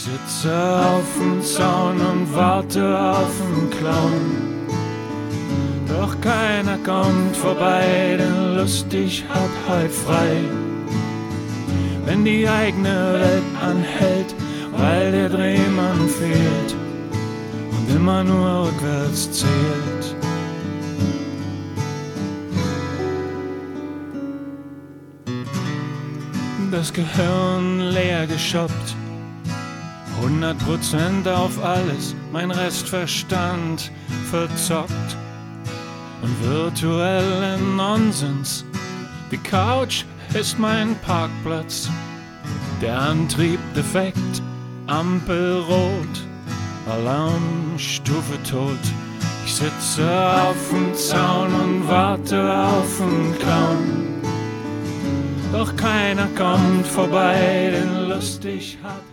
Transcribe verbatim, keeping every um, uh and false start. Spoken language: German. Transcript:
sitze auf dem Zaun und warte auf den Clown. Doch keiner kommt vorbei, denn lustig hat heut frei. Wenn die eigene Welt anhält, weil der Drehmann fehlt und immer nur rückwärts zählt. Das Gehirn leer geshoppt, hundert Prozent auf alles, mein Restverstand verzockt und virtuellen Nonsens. Die Couch ist mein Parkplatz, der Antrieb defekt, Ampel rot, Alarmstufe tot. Ich sitze auf dem Zaun und warte auf den Clown. Doch keiner kommt vorbei, denn lustig hat